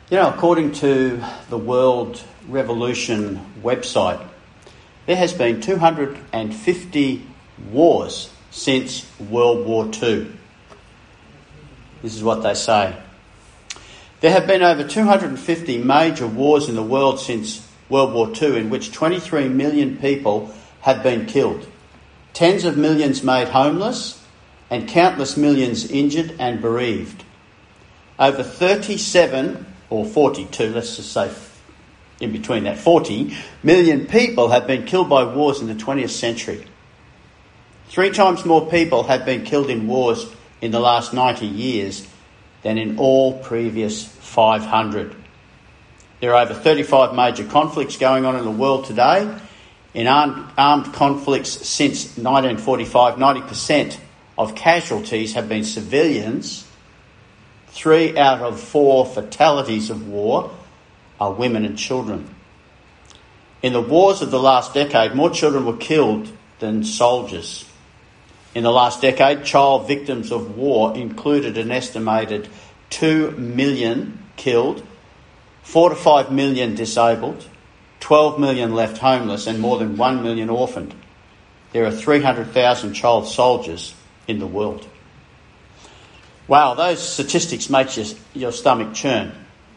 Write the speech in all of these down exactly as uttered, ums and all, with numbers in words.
You know, according to the World Revolution website, there has been two hundred fifty wars since World War Two. This is what they say. There have been over two hundred fifty major wars in the world since World War Two, in which twenty-three million people have been killed, tens of millions made homeless, and countless millions injured and bereaved. Over thirty-seven, or forty-two, let's just say in between that, forty million people have been killed by wars in the twentieth century. Three times more people have been killed in wars in the last ninety years than in all previous five hundred. There are over thirty-five major conflicts going on in the world today. In armed, armed conflicts since nineteen forty-five, ninety percent of casualties have been civilians. Three out of four fatalities of war are women and children. In the wars of the last decade, more children were killed than soldiers. In the last decade, child victims of war included an estimated two million killed, four to five million disabled, twelve million left homeless, and more than one million orphaned. There are three hundred thousand child soldiers in the world. Wow, those statistics make your, your stomach churn.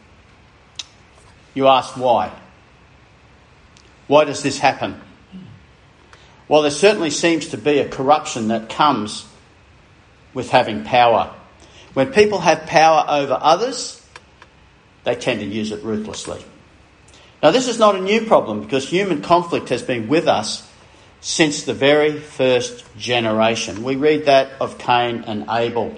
You ask why? Why does this happen? Well, there certainly seems to be a corruption that comes with having power. When people have power over others, they tend to use it ruthlessly. Now, this is not a new problem because human conflict has been with us since the very first generation. We read that of Cain and Abel.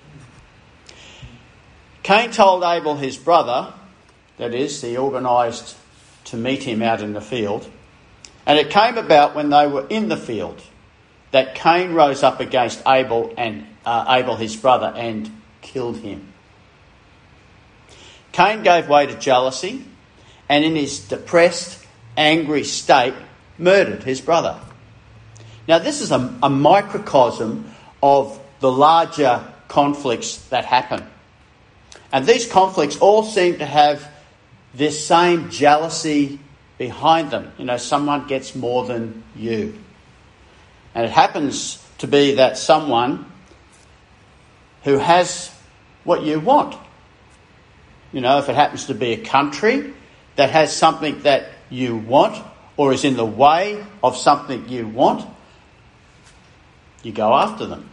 Cain told Abel, his brother, that is, he organised to meet him out in the field, and it came about when they were in the field that Cain rose up against Abel and uh, Abel, his brother, and killed him. Cain gave way to jealousy, and in his depressed, angry state, murdered his brother. Now, this is a, a microcosm of the larger conflicts that happen. And these conflicts all seem to have this same jealousy behind them. You know, someone gets more than you. And it happens to be that someone who has what you want. You know, if it happens to be a country that has something that you want or is in the way of something you want, you go after them.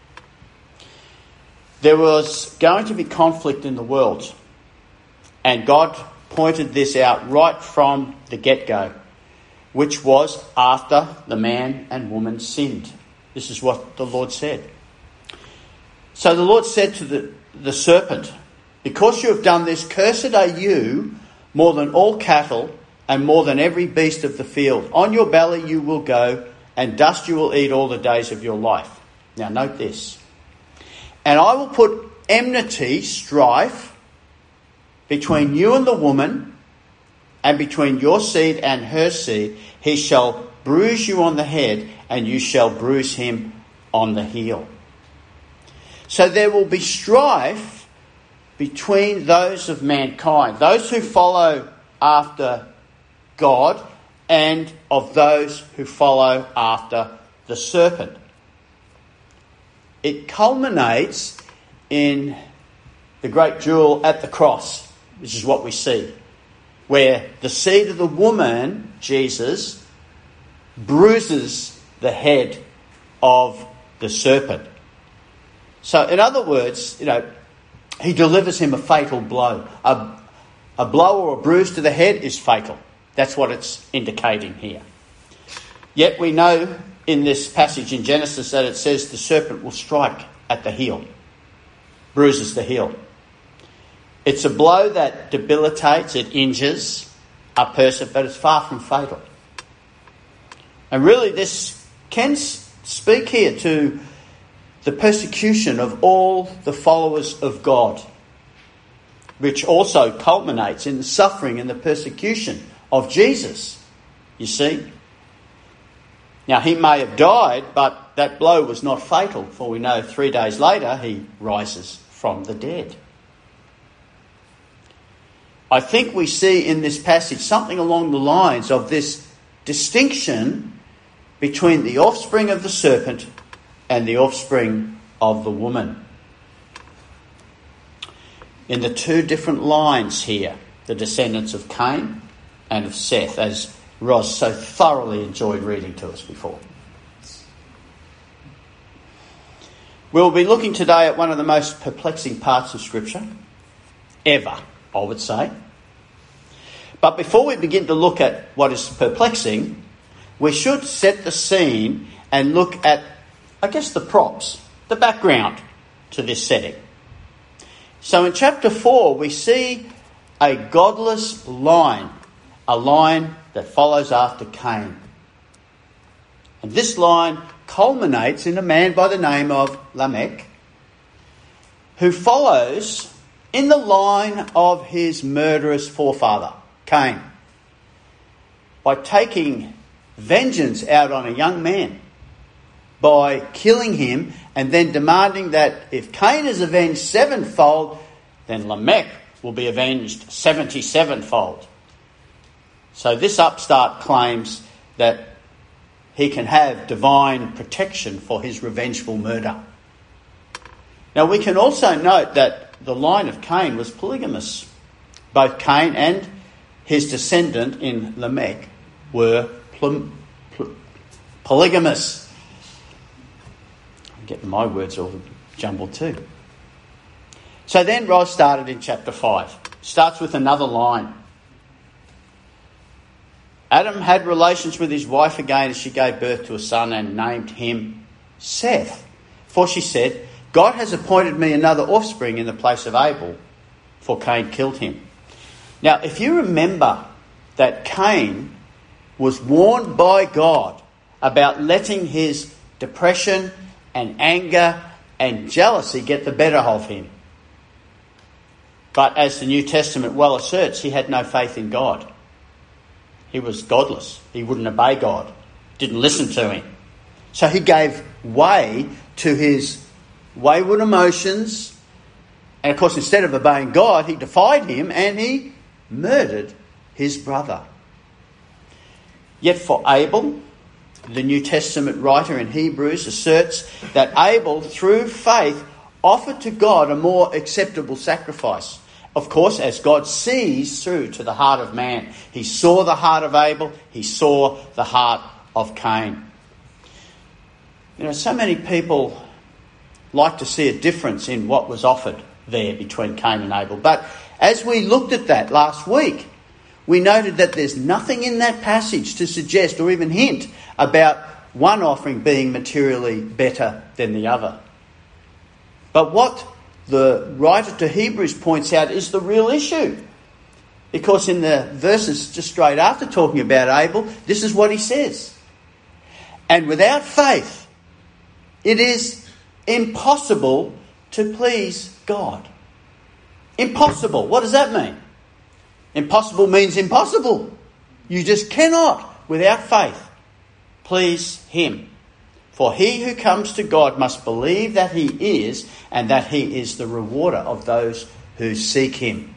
There was going to be conflict in the world, and God pointed this out right from the get-go, which was after the man and woman sinned. This is what the Lord said. So the Lord said to the, the serpent, "Because you have done this, cursed are you more than all cattle and more than every beast of the field. On your belly you will go, and dust you will eat all the days of your life." Now note this. "And I will put enmity," strife, "between you and the woman, and between your seed and her seed. He shall bruise you on the head, and you shall bruise him on the heel." So there will be strife between those of mankind, those who follow after God, and of those who follow after the serpent. It culminates in the great jewel at the cross, which is what we see, where the seed of the woman, Jesus, bruises the head of the serpent. So, in other words, you know, he delivers him a fatal blow. A, a blow or a bruise to the head is fatal. That's what it's indicating here. Yet we know in this passage in Genesis that it says the serpent will strike at the heel, bruises the heel. It's a blow that debilitates, it injures a person, but it's far from fatal. And really this can speak here to the persecution of all the followers of God, which also culminates in the suffering and the persecution of Jesus, you see. Now, he may have died, but that blow was not fatal, for we know three days later he rises from the dead. I think we see in this passage something along the lines of this distinction between the offspring of the serpent and the offspring of the woman. In the two different lines here, the descendants of Cain and of Seth, as Ros so thoroughly enjoyed reading to us before. We'll be looking today at one of the most perplexing parts of Scripture ever, I would say. But before we begin to look at what is perplexing, we should set the scene and look at, I guess, the props, the background to this setting. So in chapter four, we see a godless line, a line that follows after Cain. And this line culminates in a man by the name of Lamech, who follows in the line of his murderous forefather, Cain, by taking vengeance out on a young man, by killing him and then demanding that if Cain is avenged sevenfold, then Lamech will be avenged seventy-sevenfold. So this upstart claims that he can have divine protection for his revengeful murder. Now we can also note that the line of Cain was polygamous. Both Cain and his descendant in Lamech were pl- pl- polygamous. I'm getting my words all jumbled too. So then Ros started in chapter five. Starts with another line. Adam had relations with his wife again as she gave birth to a son and named him Seth. For she said, God has appointed me another offspring in the place of Abel, for Cain killed him. Now, if you remember that Cain was warned by God about letting his depression and anger and jealousy get the better of him. But as the New Testament well asserts, he had no faith in God. He was godless. He wouldn't obey God. Didn't listen to him. So he gave way to his wayward emotions. And of course, instead of obeying God, he defied him and he murdered his brother. Yet for Abel, the New Testament writer in Hebrews asserts that Abel, through faith, offered to God a more acceptable sacrifice. Of course, as God sees through to the heart of man. He saw the heart of Abel. He saw the heart of Cain. You know, so many people like to see a difference in what was offered there between Cain and Abel. But as we looked at that last week, we noted that there's nothing in that passage to suggest or even hint about one offering being materially better than the other. But what the writer to Hebrews points out is the real issue. Because in the verses just straight after talking about Abel, this is what he says. And without faith, it is impossible to please God. Impossible. What does that mean? Impossible means impossible. You just cannot, without faith, please him. For he who comes to God must believe that he is, and that he is the rewarder of those who seek him.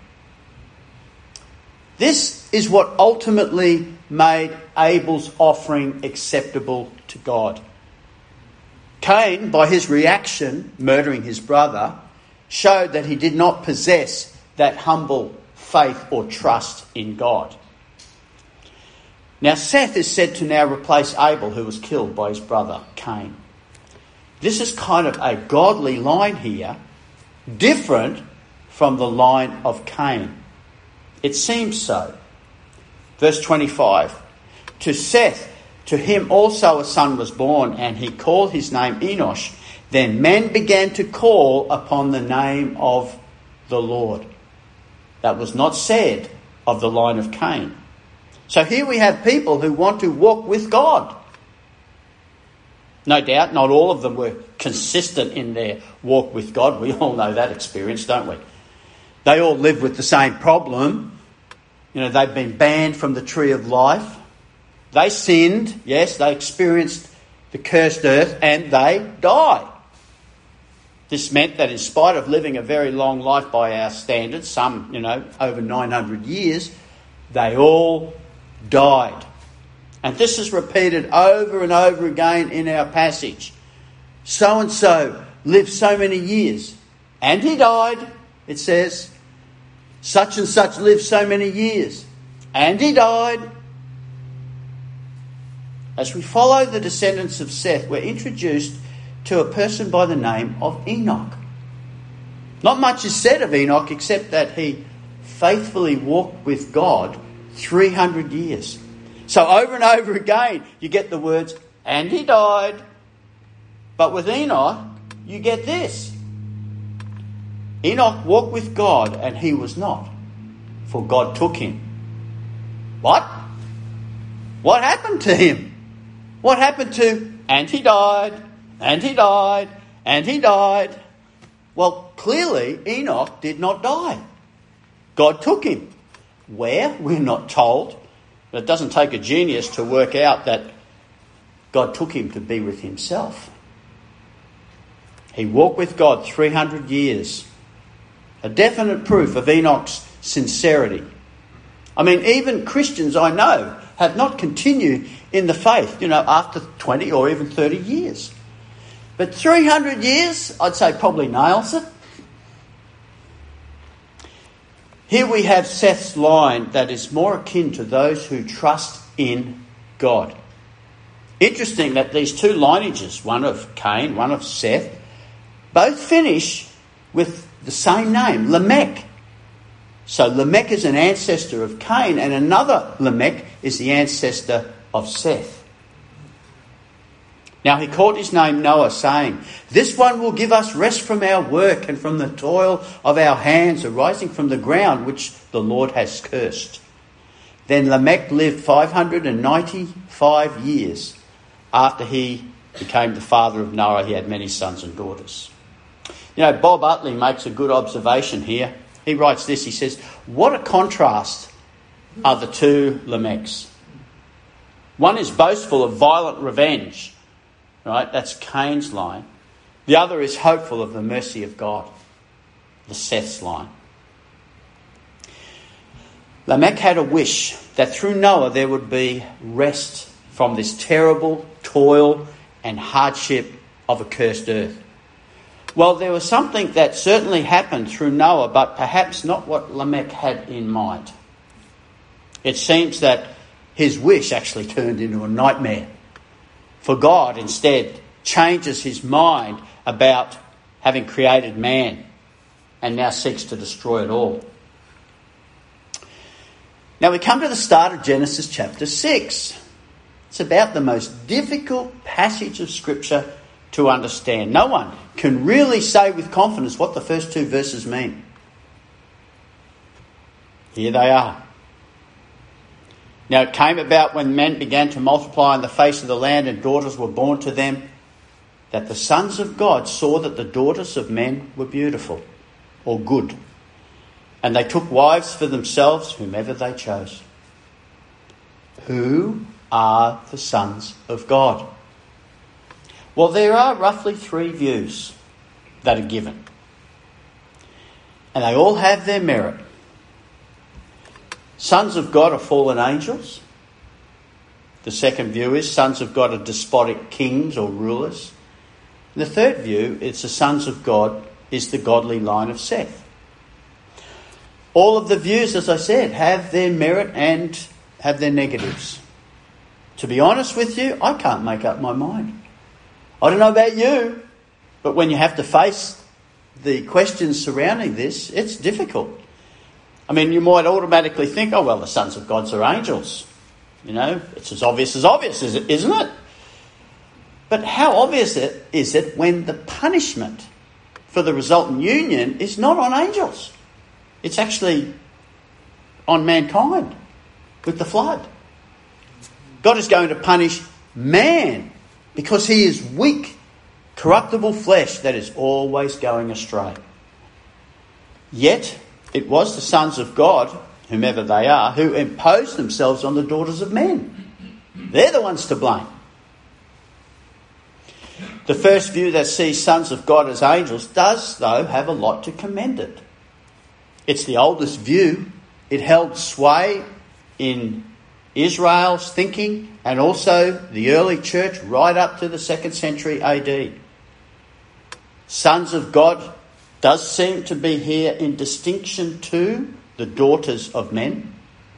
This is what ultimately made Abel's offering acceptable to God. Cain, by his reaction, murdering his brother, showed that he did not possess that humble faith or trust in God. Now Seth is said to now replace Abel, who was killed by his brother Cain. This is kind of a godly line here, different from the line of Cain. It seems so. Verse twenty-five. To Seth, to him also a son was born, and he called his name Enosh. Then men began to call upon the name of the Lord. That was not said of the line of Cain. So here we have people who want to walk with God. No doubt, not all of them were consistent in their walk with God. We all know that experience, don't we? They all live with the same problem. You know, they've been banned from the tree of life. They sinned, yes, they experienced the cursed earth, and they died. This meant that in spite of living a very long life by our standards, some, you know, over nine hundred years, they all died. And this is repeated over and over again in our passage. So-and-so lived so many years, and he died, it says. Such and such lived so many years, and he died. As we follow the descendants of Seth, we're introduced to a person by the name of Enoch. Not much is said of Enoch except that he faithfully walked with God three hundred years. So over and over again, you get the words, and he died. But with Enoch, you get this. Enoch walked with God, and he was not, for God took him. What? What happened to him? What happened to, and he died, and he died, and he died? Well, clearly Enoch did not die. God took him. Where? We're not told. But it doesn't take a genius to work out that God took him to be with himself. He walked with God three hundred years. A definite proof of Enoch's sincerity. I mean, even Christians I know have not continued in the faith, you know, after twenty or even thirty years. But three hundred years, I'd say probably nails it. Here we have Seth's line that is more akin to those who trust in God. Interesting that these two lineages, one of Cain, one of Seth, both finish with the same name, Lamech. So Lamech is an ancestor of Cain, and another Lamech is the ancestor of Seth. Now he called his name Noah, saying, "This one will give us rest from our work and from the toil of our hands arising from the ground which the Lord has cursed." Then Lamech lived five hundred ninety-five years. After he became the father of Noah, he had many sons and daughters. You know, Bob Utley makes a good observation here. He writes this, he says, what a contrast are the two Lamechs. One is boastful of violent revenge, right? That's Cain's line. The other is hopeful of the mercy of God, the Seth's line. Lamech had a wish that through Noah there would be rest from this terrible toil and hardship of a cursed earth. Well, there was something that certainly happened through Noah, but perhaps not what Lamech had in mind. It seems that his wish actually turned into a nightmare. For God instead changes his mind about having created man and now seeks to destroy it all. Now we come to the start of Genesis chapter six. It's about the most difficult passage of Scripture to understand. No one can really say with confidence what the first two verses mean. Here they are. Now it came about when men began to multiply on the face of the land and daughters were born to them, that the sons of God saw that the daughters of men were beautiful or good, and they took wives for themselves whomever they chose. Who are the sons of God? Well, there are roughly three views that are given, and they all have their merit. Sons of God are fallen angels. The second view is sons of God are despotic kings or rulers. And the third view is the sons of God is the godly line of Seth. All of the views, as I said, have their merit and have their negatives. To be honest with you, I can't make up my mind. I don't know about you, but when you have to face the questions surrounding this, it's difficult. I mean, you might automatically think, oh, well, the sons of God are angels. You know, it's as obvious as obvious, isn't it? But how obvious it is it when the punishment for the resultant union is not on angels? It's actually on mankind with the flood. God is going to punish man because he is weak, corruptible flesh that is always going astray. Yet it was the sons of God, whomever they are, who imposed themselves on the daughters of men. They're the ones to blame. The first view that sees sons of God as angels does, though, have a lot to commend it. It's the oldest view. It held sway in Israel's thinking and also the early church right up to the second century A D. Sons of God does seem to be here in distinction to the daughters of men.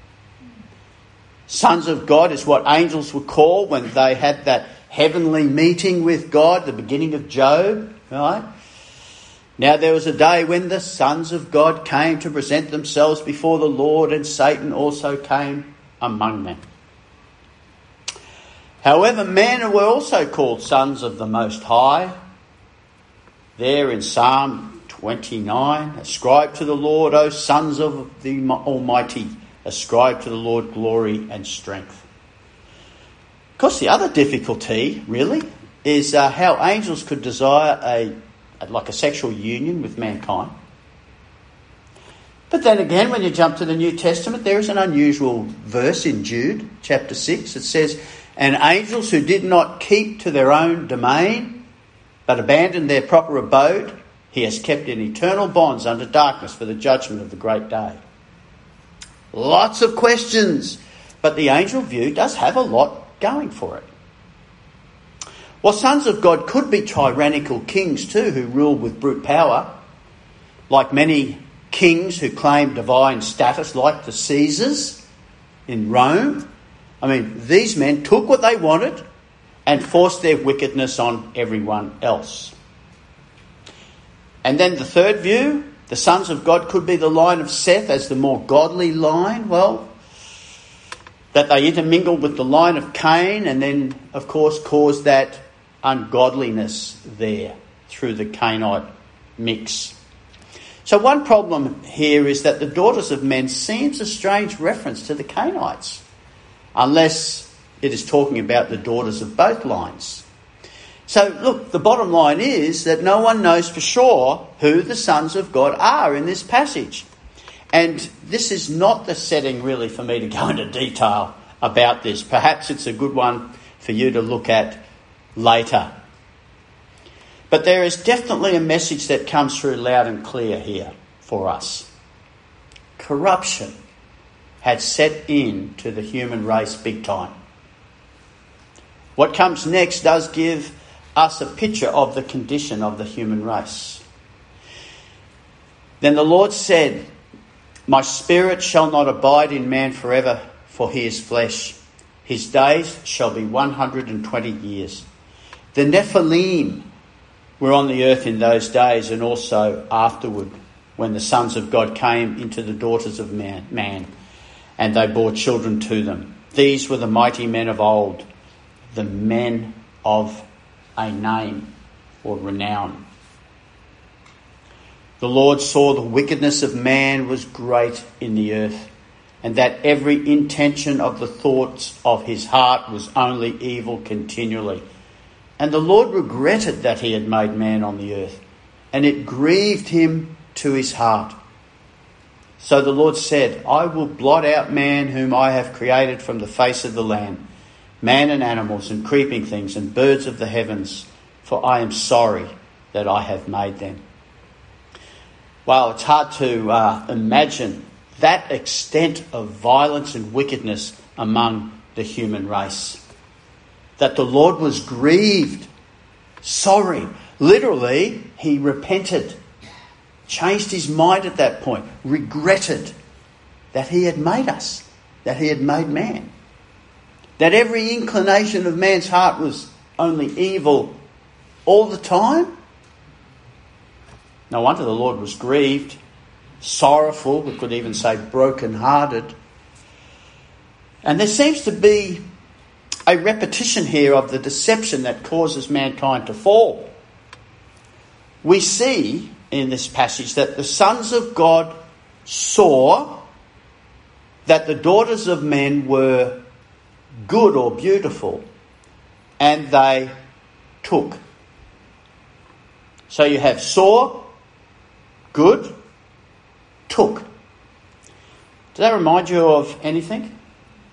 Sons of God is what angels were called when they had that heavenly meeting with God, the beginning of Job, right? Now there was a day when the sons of God came to present themselves before the Lord, and Satan also came among them. However, men were also called sons of the Most High. There in Psalm twenty-nine, ascribe to the Lord, O sons of the Almighty, ascribe to the Lord glory and strength. Of course, the other difficulty, really, is uh, how angels could desire a like a sexual union with mankind. But then again, when you jump to the New Testament, there is an unusual verse in Jude, chapter six. It says, and angels who did not keep to their own domain, but abandoned their proper abode, he has kept in eternal bonds under darkness for the judgment of the great day. Lots of questions, but the angel view does have a lot going for it. While sons of God could be tyrannical kings too, who rule with brute power, like many kings who claim divine status, like the Caesars in Rome. I mean, these men took what they wanted and forced their wickedness on everyone else. And then the third view, the sons of God could be the line of Seth as the more godly line. Well, that they intermingled with the line of Cain and then, of course, caused that ungodliness there through the Cainite mix. So one problem here is that the daughters of men seems a strange reference to the Cainites, unless it is talking about the daughters of both lines. So look, the bottom line is that no one knows for sure who the sons of God are in this passage. And this is not the setting really for me to go into detail about this. Perhaps it's a good one for you to look at later. But there is definitely a message that comes through loud and clear here for us. Corruption had set in to the human race big time. What comes next does give us a picture of the condition of the human race. Then the Lord said, my spirit shall not abide in man forever, for he is flesh. His days shall be one hundred and twenty years. The Nephilim were on the earth in those days, and also afterward, when the sons of God came into the daughters of man, man, and they bore children to them. These were the mighty men of old, the men of a name or renown. The Lord saw the wickedness of man was great in the earth, and that every intention of the thoughts of his heart was only evil continually. And the Lord regretted that he had made man on the earth, and it grieved him to his heart. So the Lord said, I will blot out man whom I have created from the face of the land, man and animals and creeping things and birds of the heavens, for I am sorry that I have made them. Well, it's hard to uh, imagine that extent of violence and wickedness among the human race. That the Lord was grieved, sorry. Literally, he repented, changed his mind at that point, regretted that he had made us, that he had made man. That every inclination of man's heart was only evil all the time. No wonder the Lord was grieved, sorrowful, we could even say broken-hearted. And there seems to be a repetition here of the deception that causes mankind to fall. We see in this passage that the sons of God saw that the daughters of men were good or beautiful, and they took. So you have saw, good, took. Does that remind you of anything?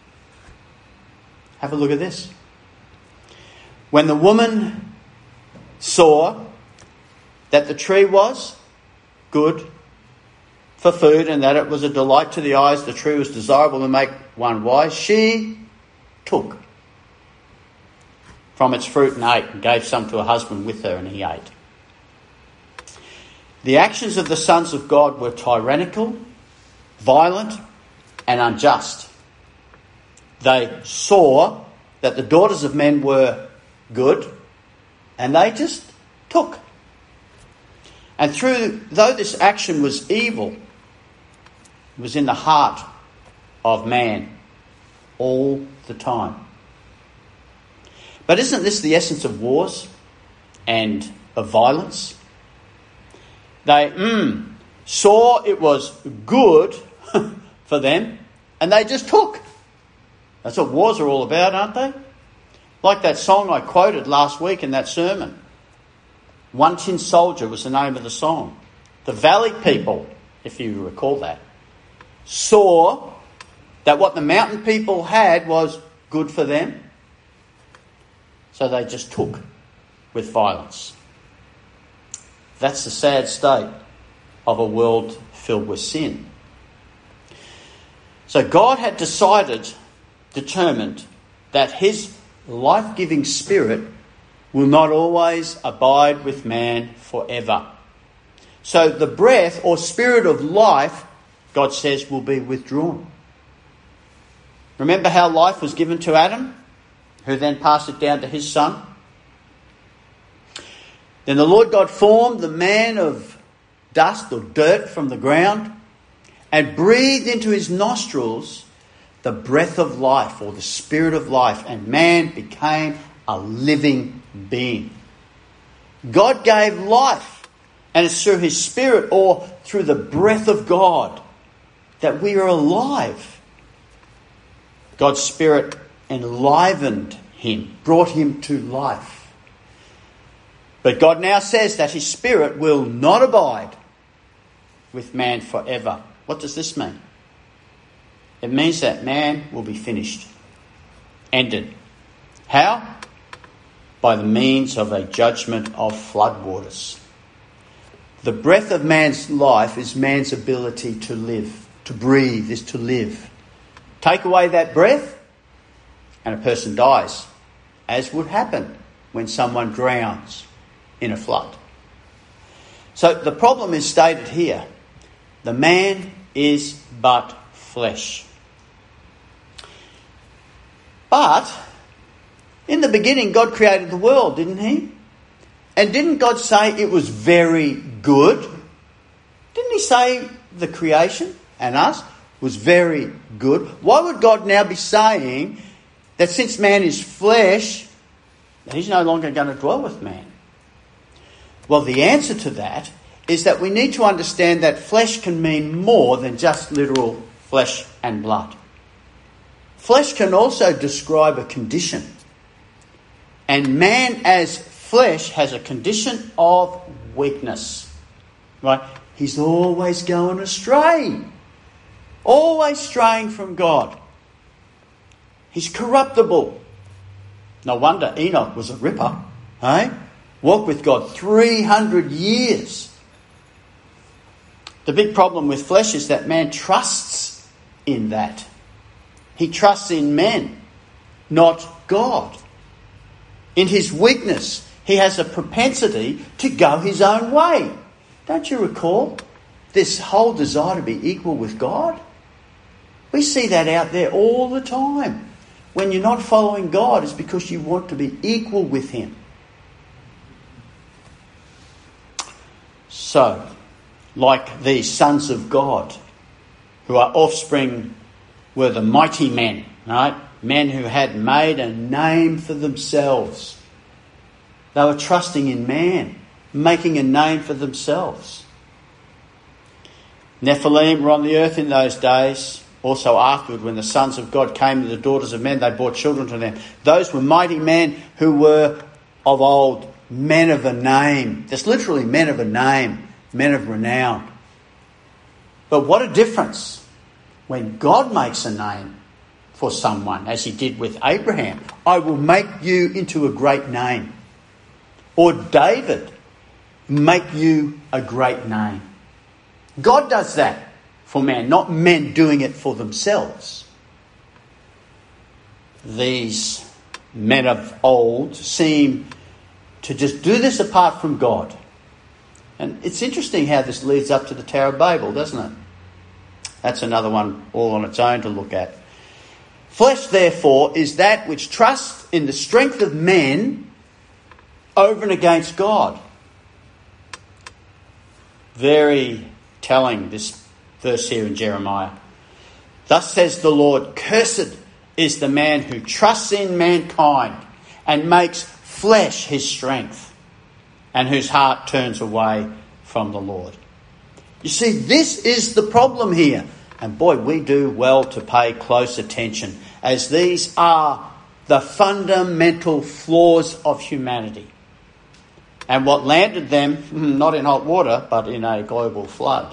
Have a look at this. When the woman saw that the tree was good for food and that it was a delight to the eyes, the tree was desirable to make one wise, she took from its fruit and ate, and gave some to her husband with her, and he ate. The actions of the sons of God were tyrannical, violent, and unjust. They saw that the daughters of men were good, and they just took. And through, though this action was evil, it was in the heart of man all the time. But isn't this the essence of wars and of violence? They mm, saw it was good for them, and they just took. That's what wars are all about, aren't they? Like that song I quoted last week in that sermon. One Tin Soldier was the name of the song. The Valley people, if you recall that, saw that what the mountain people had was good for them. So they just took with violence. That's the sad state of a world filled with sin. So God had decided, determined, that his life-giving spirit will not always abide with man forever. So the breath or spirit of life, God says, will be withdrawn. Remember how life was given to Adam, who then passed it down to his son? Then the Lord God formed the man of dust or dirt from the ground and breathed into his nostrils the breath of life or the spirit of life, and man became a living being. God gave life, and it's through his spirit or through the breath of God that we are alive. God's spirit enlivened him, brought him to life. But God now says that his spirit will not abide with man forever. What does this mean? It means that man will be finished, ended. How? By the means of a judgment of floodwaters. The breath of man's life is man's ability to live, to breathe, is to live. Take away that breath and a person dies, as would happen when someone drowns in a flood. So the problem is stated here. The man is but flesh. But in the beginning, God created the world, didn't he? And didn't God say it was very good? Didn't he say the creation and us was very good? Why would God now be saying that since man is flesh, that he's no longer going to dwell with man? Well, the answer to that is that we need to understand that flesh can mean more than just literal flesh and blood. Flesh can also describe a condition. And man as flesh has a condition of weakness. Right? He's always going astray. Always straying from God. He's corruptible. No wonder Enoch was a ripper. Eh? Walked with God three hundred years. The big problem with flesh is that man trusts in that. He trusts in men, not God. In his weakness, he has a propensity to go his own way. Don't you recall this whole desire to be equal with God? We see that out there all the time. When you're not following God, it's because you want to be equal with him. So, like these sons of God, who are offspring, were the mighty men, right? Men who had made a name for themselves. They were trusting in man, making a name for themselves. Nephilim were on the earth in those days. Also afterward, when the sons of God came to the daughters of men, they bore children to them. Those were mighty men who were of old, men of a name. That's literally men of a name, men of renown. But what a difference when God makes a name for someone, as he did with Abraham. I will make you into a great name. or David make you a great name. God does that for man, not men doing it for themselves. These men of old seem to just do this apart from God. And it's interesting how this leads up to the Tower of Babel, doesn't it? That's another one all on its own to look at. Flesh, therefore, is that which trusts in the strength of men over and against God. Very telling, this verse here in Jeremiah. Thus says the Lord, cursed is the man who trusts in mankind and makes flesh his strength, and whose heart turns away from the Lord. You see, this is the problem here. And boy, we do well to pay close attention, as these are the fundamental flaws of humanity. And what landed them, not in hot water, but in a global flood.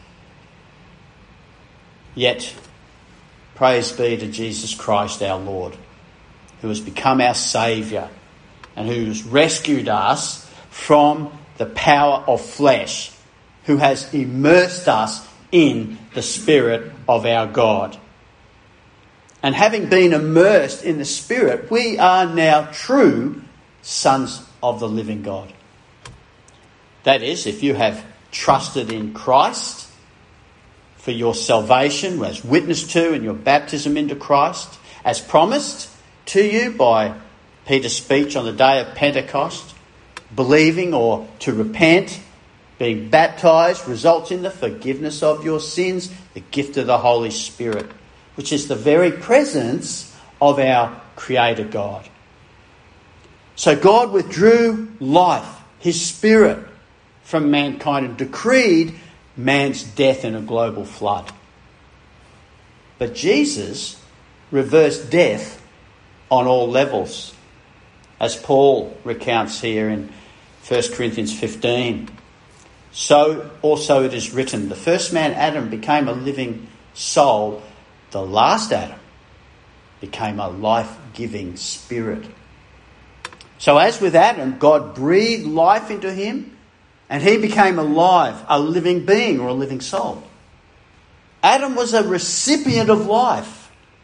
Yet, praise be to Jesus Christ our Lord, who has become our Saviour and who's rescued us from the power of flesh, who has immersed us in the Spirit of our God. And having been immersed in the Spirit, we are now true sons of the living God. That is, if you have trusted in Christ for your salvation, as witnessed to in your baptism into Christ, as promised to you by Peter's speech on the day of Pentecost, believing or to repent, being baptised, results in the forgiveness of your sins, the gift of the Holy Spirit, which is the very presence of our Creator God. So God withdrew life, his Spirit, from mankind and decreed man's death in a global flood. But Jesus reversed death on all levels, as Paul recounts here in First Corinthians fifteen. So also it is written, the first man Adam became a living soul, the last Adam became a life-giving spirit. So as with Adam, God breathed life into him, and he became alive, a living being or a living soul. Adam was a recipient of life.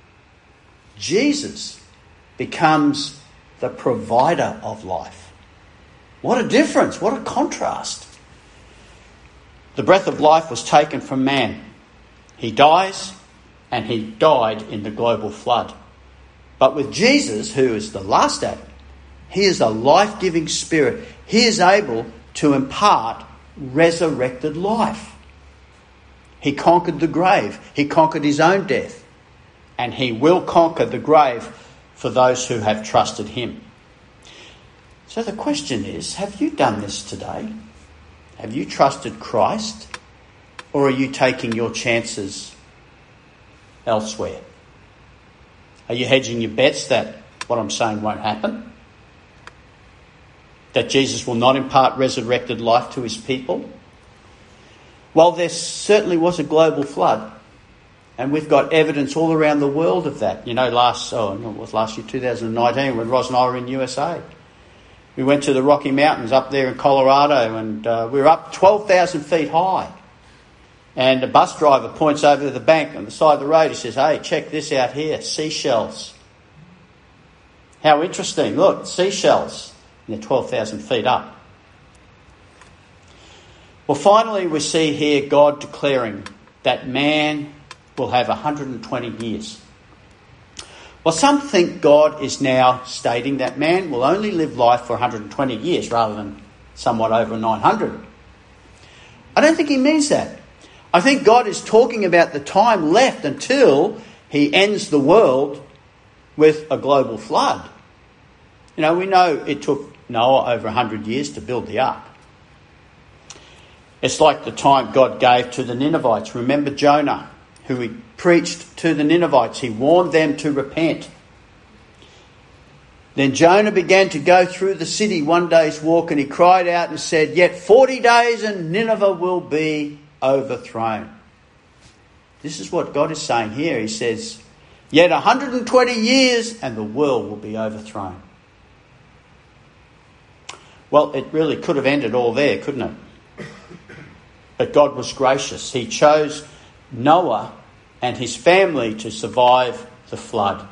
Jesus becomes the provider of life. What a difference, what a contrast. The breath of life was taken from man. He dies, and he died in the global flood. But with Jesus, who is the last Adam, he is a life-giving spirit. He is able to impart resurrected life. He conquered the grave. He conquered his own death. And he will conquer the grave for those who have trusted him. So the question is, have you done this today? Have you trusted Christ? Or are you taking your chances elsewhere? Are you hedging your bets that what I'm saying won't happen? That Jesus will not impart resurrected life to his people? Well, there certainly was a global flood, and we've got evidence all around the world of that. You know, last oh, no, it was last year, two thousand nineteen, when Ros and I were in U S A. We went to the Rocky Mountains up there in Colorado, and uh, we were up twelve thousand feet high. And a bus driver points over to the bank on the side of the road. He says, hey, check this out here, seashells. How interesting. Look, seashells. And they're twelve thousand feet up. Well, finally, we see here God declaring that man will have one hundred twenty years. Well, some think God is now stating that man will only live life for one hundred twenty years rather than somewhat over nine hundred. I don't think he means that. I think God is talking about the time left until he ends the world with a global flood. You know, we know it took Noah over one hundred years to build the ark. It's like the time God gave to the Ninevites. Remember Jonah, who he preached to the Ninevites. He warned them to repent. Then Jonah began to go through the city one day's walk, and he cried out and said, yet forty days and Nineveh will be overthrown. This is what God is saying here. He says, yet one hundred twenty years and the world will be overthrown. Well, it really could have ended all there, couldn't it? But God was gracious. He chose Noah and his family to survive the flood.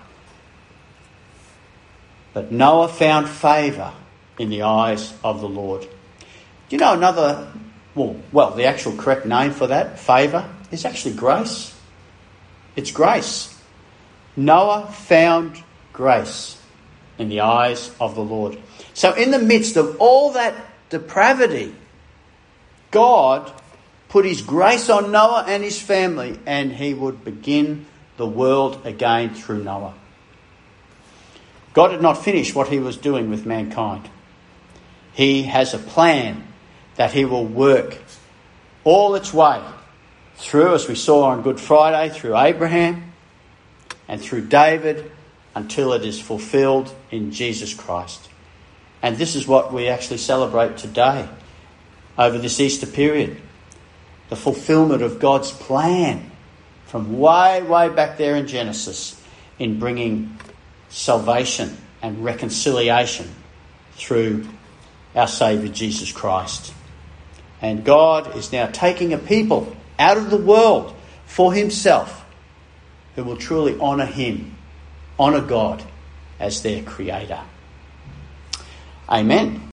But Noah found favour in the eyes of the Lord. Do you know another, well, well, the actual correct name for that, favour, is actually grace. It's grace. Noah found grace in the eyes of the Lord. So in the midst of all that depravity, God put his grace on Noah and his family, and he would begin the world again through Noah. God had not finished what he was doing with mankind. He has a plan that he will work all its way through, as we saw on Good Friday, through Abraham and through David, until it is fulfilled in Jesus Christ. And this is what we actually celebrate today over this Easter period. The fulfilment of God's plan from way, way back there in Genesis in bringing salvation and reconciliation through our Saviour Jesus Christ. And God is now taking a people out of the world for himself who will truly honour him, honour God as their creator. Amen.